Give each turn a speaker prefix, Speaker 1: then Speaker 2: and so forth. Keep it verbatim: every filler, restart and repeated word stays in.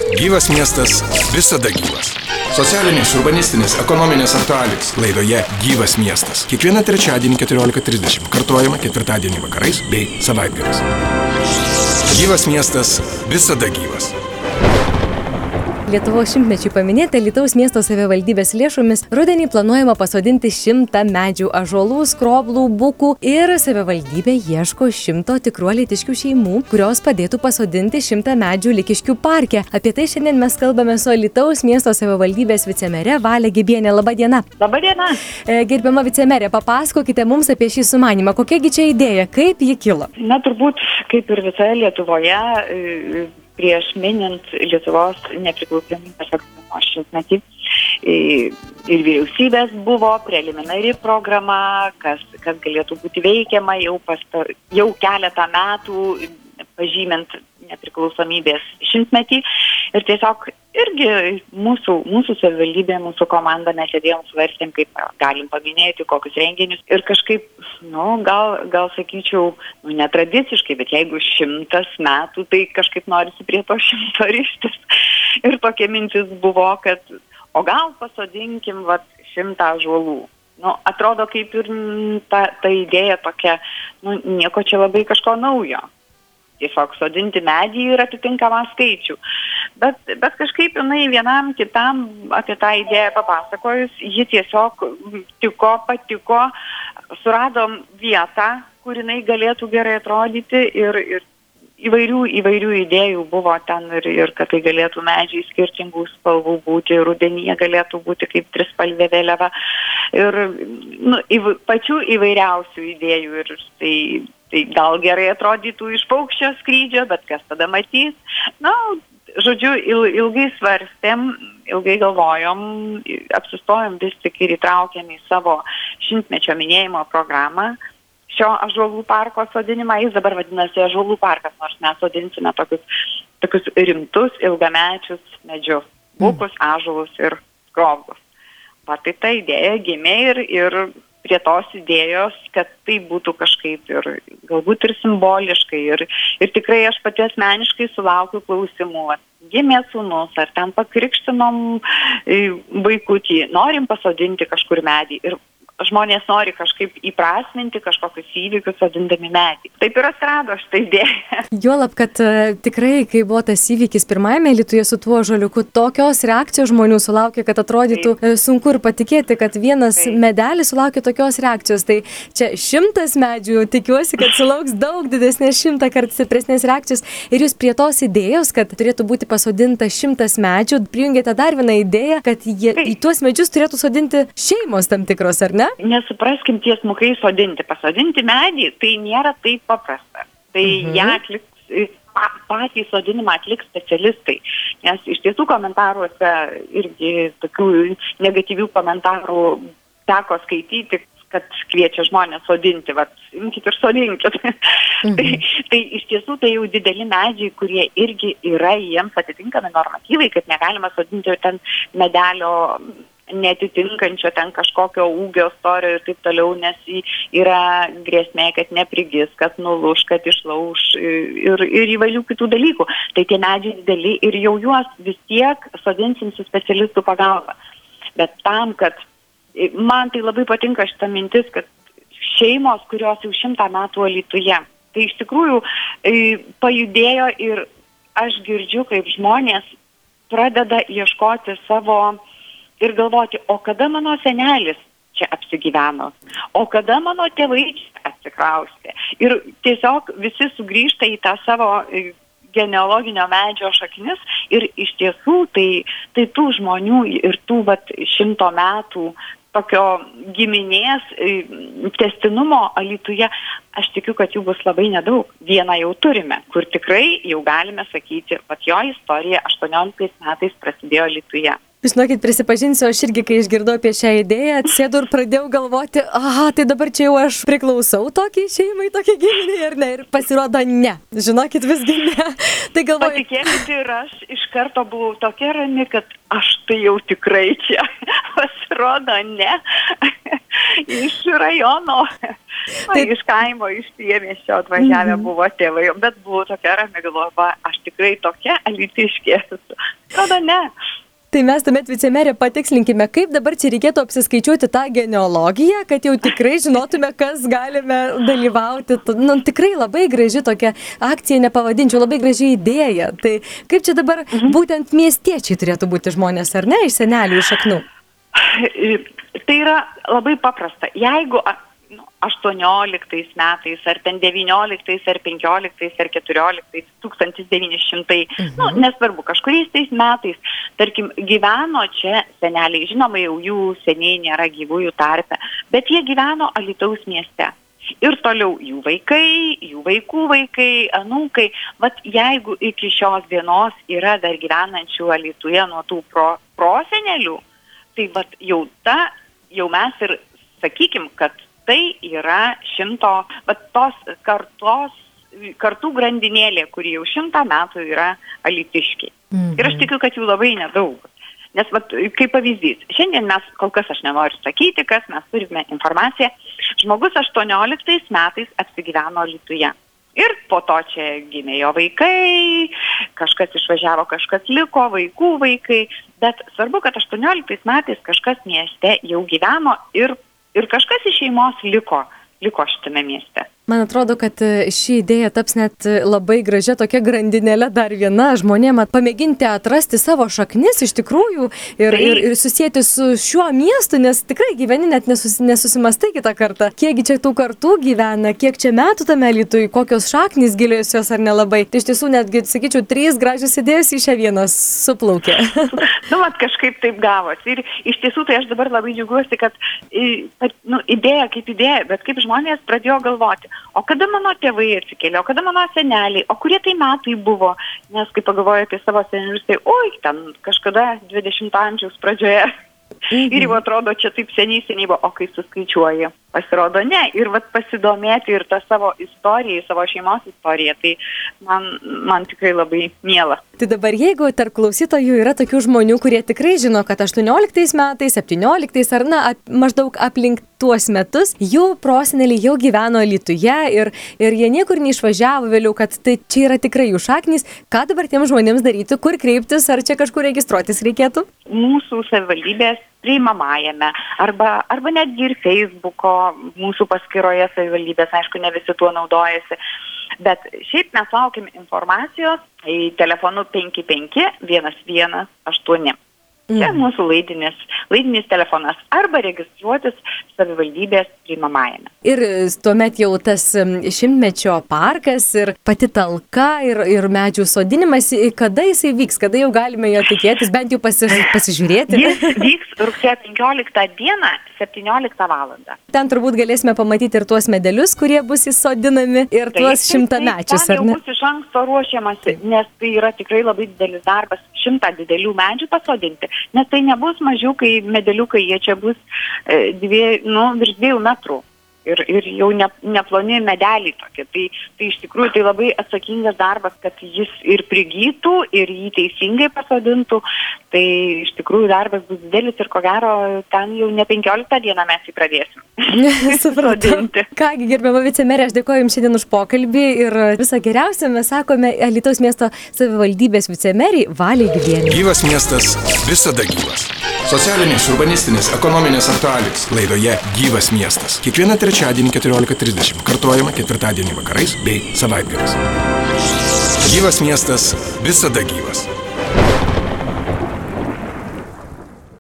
Speaker 1: Gyvas miestas visada gyvas. Socialinės, urbanistinės, ekonominės aktualijos laidoje Gyvas miestas. Kiekvieną trečiadienį keturiolika trisdešimt, kartuojama ketvirtadienį vakarais bei savaitgaliais. Gyvas miestas visada gyvas.
Speaker 2: Lietuvos šimtmečiui paminėti Alytaus miesto savivaldybės lėšomis rudenį planuojama pasodinti šimtą medžių, ąžuolų, skroblų, bukų ir savivaldybė ieško šimto tikrų alytiškių šeimų, kurios padėtų pasodinti šimtą medžių Likiškių parke. Apie tai šiandien mes kalbame su Alytaus miesto savivaldybės vicemere Valia Gibienė. Labą dieną.
Speaker 3: Labą dieną.
Speaker 2: Gerbiama vicemerė, papasakokite mums apie šį sumanymą. Kokiagi čia idėja, kaip ji kilo?
Speaker 3: Na, turbūt kaip ir visoje Lietuvoje, prieš minint Lietuvos nepriklausomybės atkūrimo šimtmetį ir vyriausybės buvo preliminari programa, kas, kas galėtų būti veikiama jau, pasto, jau keletą metų pažymint nepriklausomybės šimtmetį. Ir tiesiog irgi mūsų, mūsų savivaldybė, mūsų komanda mes sėdėjom svarstėm, kaip galim paminėti, kokius renginius. Ir kažkaip, nu, gal, gal sakyčiau, nu, netradiciškai, bet jeigu šimtas metų, tai kažkaip norisi prie to šimto ryštis. Ir tokia mintis buvo, kad o gal pasodinkim vat šimtą ąžuolų. Nu, atrodo kaip ir ta, ta idėja tokia, nu, nieko čia labai kažko naujo. Tiesiog sodinti medį ir atitinkamą skaičių. Bet, bet kažkaip jinai vienam kitam apie tą idėją papasakojus, ji tiesiog tiko, patiko, suradom vietą, kur jinai galėtų gerai atrodyti ir, ir įvairių, įvairių idėjų buvo ten ir, ir kad tai galėtų medžiai skirtingų spalvų būti, rudenyje galėtų būti kaip trispalvė vėliava ir nu, įv, pačių įvairiausių idėjų ir tai Tai gal gerai atrodytų iš paukščio skrydžio, bet kas tada matys. Na, žodžiu, il, ilgai svarstėm, ilgai galvojom, apsistojom vis tik ir įtraukėm į savo šimtmečio minėjimo programą šio ąžuolų parko sodinimą. Jis dabar vadinasi ąžuolų parkas, nors mes sodinsime tokius, tokius rimtus, ilgamečius medžius. Bukus, ąžuolus ir skroblus. Va, tai ta idėja gimė ir... ir prie tos idėjos, kad tai būtų kažkaip ir galbūt ir simboliškai. Ir, ir tikrai aš pati asmeniškai sulaukiu klausimų. Gimė sūnus, ar ten pakrikštinom vaikutį, norim pasodinti kažkur medį. Ir žmonės nori kažkaip įprasminti kažkokius įvykius sodindami medį. Taip ir atsirado šitą idėją.
Speaker 2: Juolab, kad uh, tikrai, kai buvo tas įvykis pirmajame Alytuje su tuo ąžuoliuku, tokios reakcijos žmonių sulaukė, kad atrodytų Taip. sunku ir patikėti, kad vienas Taip. medelis sulaukė tokios reakcijos. Tai čia šimtas medžių, tikiuosi, kad sulauks daug didesnės, šimtą kartų stipresnės reakcijos. Ir jūs prie tos idėjos, kad turėtų būti pasodinta šimtas medžių, prijungėte dar vieną idėją, kad jie, į tuos medžius turėtų sodinti šeimos tam tikros, ar ne?
Speaker 3: Nesupraskim tiesmukai sodinti. Pasodinti medį, tai nėra taip paprasta. Tai mhm. ją atliks, patį sodinimą atliks specialistai. Nes iš tiesų komentaruose irgi tokių negatyvių komentarų teko skaityti, kad kviečia žmonės sodinti, vat, imkit ir sodinkit. Mhm. tai, tai iš tiesų tai jau dideli medžiai, kurie irgi yra jiems atitinkami normatyvai, kad negalima sodinti ten medelio netitinkančio ten kažkokio ūgio, storio ir taip toliau, nes yra grėsmė, kad neprigis, kad nulūš, kad išlauš ir, ir įvairių kitų dalykų. Tai tie medžiai dideli ir jau juos vis tiek sodinsim su specialistų pagalba. Bet tam, kad man tai labai patinka šita mintis, kad šeimos, kurios jau šimtą metų Alytuje, tai iš tikrųjų pajudėjo ir aš girdžiu, kaip žmonės pradeda ieškoti savo ir galvoti, o kada mano senelis čia apsigyveno, o kada mano tėvai čia atsikraustė. Ir tiesiog visi sugrįžta į tą savo genealoginio medžio šaknis ir iš tiesų tai, tai tų žmonių ir tų vat, šimto metų tokio giminės tęstinumo Alytuje, aš tikiu, kad jų bus labai nedaug. Vieną jau turime, kur tikrai jau galime sakyti, kad jo istorija aštuonioliktais metais prasidėjo Alytuje.
Speaker 2: Žinokit, prisipažinsiu, aš irgi, kai išgirdau apie šią idėją, atsėdau ir pradėjau galvoti, aha, tai dabar čia jau aš priklausau tokiai šeimai, tokiai giminiai, ar ne? Ir pasirodo, ne. Žinokit, visgi ne. Tai galvoju...
Speaker 3: Patikėkit, ir aš iš karto buvau tokia rami, kad aš tai jau tikrai čia. Pasirodo, ne. Iš rajono. Tai iš kaimo, iš priemiesčio atvažiavę mm-hmm. buvo tėvai, bet buvo tokia rami, galvoju, aš tikrai tokia alytiškė esu. Atrodo, ne.
Speaker 2: Tai mes tuomet vicemerė patikslinkime, kaip dabar čia reikėtų apsiskaičiuoti tą genealogiją, kad jau tikrai žinotume, kas galime dalyvauti. Nu, tikrai labai graži tokia akcija, nepavadinčiau, labai graži idėja. Tai kaip čia dabar mhm. būtent miestiečiai turėtų būti žmonės, ar ne, iš senelių, iš šaknų?
Speaker 3: Tai yra labai paprasta. Jeigu nu, aštuonioliktais metais, ar ten devynioliktais, ar penkioliktais, ar keturioliktais, tūkstantis devyni šimtai, mhm. nu, nesvarbu, kažkuriais tais metais, tarkim, gyveno čia seneliai, žinoma, jau jų seniai nėra gyvųjų tarpe, bet jie gyveno Alytaus mieste. Ir toliau jų vaikai, jų vaikų vaikai, anūkai, vat jeigu iki šios dienos yra dar gyvenančių Alytuje nuo tų pro, prosenelių, tai vat jau ta, jau mes ir sakykim, kad tai yra šimto, vat tos kartos, kartų grandinėlė, kuri jau šimtą metų yra alytiškiai. Mhm. Ir aš tikiu, kad jų labai nedaug. Nes, vat, kaip pavyzdys, šiandien mes, kol kas aš nenoriu sakyti, kas mes turime informaciją, žmogus aštuonioliktais metais apsigyveno Alytuje. Ir po to čia gimė jo vaikai, kažkas išvažiavo, kažkas liko, vaikų vaikai, bet svarbu, kad aštuonioliktais metais kažkas mieste jau gyveno ir, ir kažkas iš šeimos liko, liko šitame mieste.
Speaker 2: Man atrodo, kad ši idėja taps net labai gražia tokia grandinėlė dar viena žmonėm pamėginti atrasti savo šaknis iš tikrųjų ir, ir, ir susijęti su šiuo miestu, nes tikrai gyveni net nesus, nesusimastai kitą kartą. Kiekgi čia tų kartų gyvena, kiek čia metų tame Alytuje, kokios šaknys giliosios ar nelabai. Tai iš tiesų netgi, sakyčiau, trys gražios idėjos į šią vieną suplaukė.
Speaker 3: Nu, mat, kažkaip taip gavosi. Ir iš tiesų tai aš dabar labai džiaugiuosi, kad nu, idėja kaip idėja, bet kaip žmonės pradėjo galvoti. O kada mano tėvai atsikėlė, o kada mano seneliai, o kurie tai metai buvo, nes kai pagalvoju apie savo senelius, tai oi, ten kažkada dvidešimto amžiaus pradžioje. Mhm. Ir jau atrodo, čia taip seniai seniai buvo, o kai suskaičiuoji, pasirodo ne. Ir vat pasidomėti ir tą savo istoriją, savo šeimos istoriją, tai man, man tikrai labai miela.
Speaker 2: Tai dabar jeigu tarp klausytojų yra tokių žmonių, kurie tikrai žino, kad aštuonioliktais metais, septynioliktais ar na, ap, maždaug aplink tuos metus, jų proseneliai jau gyveno Alytuje ir, ir jie niekur neišvažiavo vėliau, kad tai čia yra tikrai jų šaknys, ką dabar tiem žmonėms daryti, kur kreiptis, ar čia kažkur registruotis reikėtų?
Speaker 3: Mūsų savivaldybės priimamajame arba, arba netgi ir Facebooko mūsų paskyroje savivaldybės, aišku, ne visi tuo naudojasi. Bet šiaip mes laukiam informacijos į telefonu penki penki vienas vienas aštuoni. Čia mm. mūsų laidinis, laidinis telefonas arba registruotis savivaldybės priimamajame.
Speaker 2: Ir tuomet jau tas šimtmečio parkas ir pati talka ir, ir medžių sodinimas, kada jisai vyks, kada jau galime jo tikėtis, bent jau pasi, pasižiūrėti?
Speaker 3: Jis vyks rugsėjo penkioliktą dieną, septynioliktą valandą.
Speaker 2: Ten turbūt galėsime pamatyti ir tuos medelius, kurie bus įsodinami ir tai, tuos šimtamečius, ar ne?
Speaker 3: Ten jau bus iš anksto ruošiamasi, nes tai yra tikrai labai didelis darbas šimtą didelių medžių pasodinti. Nes tai nebus mažiukai medeliukai, jie čia bus e, dvie, nu, virš dviejų metrų ir, ir jau ne, neploni medeliai tokie. Tai, tai iš tikrųjų tai labai atsakingas darbas, kad jis ir prigytų, ir jį teisingai pasodintų. Tai iš tikrųjų darbas bus didelis ir ko gero ten jau ne penkioliktą dieną mes jį pradėsim.
Speaker 2: Supratau. Kągi, gerbiama vicemerė, aš dėkoju Jums šiandien už pokalbį ir visą geriausią mes sakome Alytaus miesto savivaldybės vicemeriai Valiai Gyvienei.
Speaker 1: Gyvas miestas visada gyvas. Socialinės, urbanistinės, ekonominės aktualijos laidoje Gyvas miestas. Kiekvieną trečiadienį keturiolika trisdešimt, kartuojama ketvirtadienį vakarais bei savaitgaliais. Gyvas miestas visada gyvas.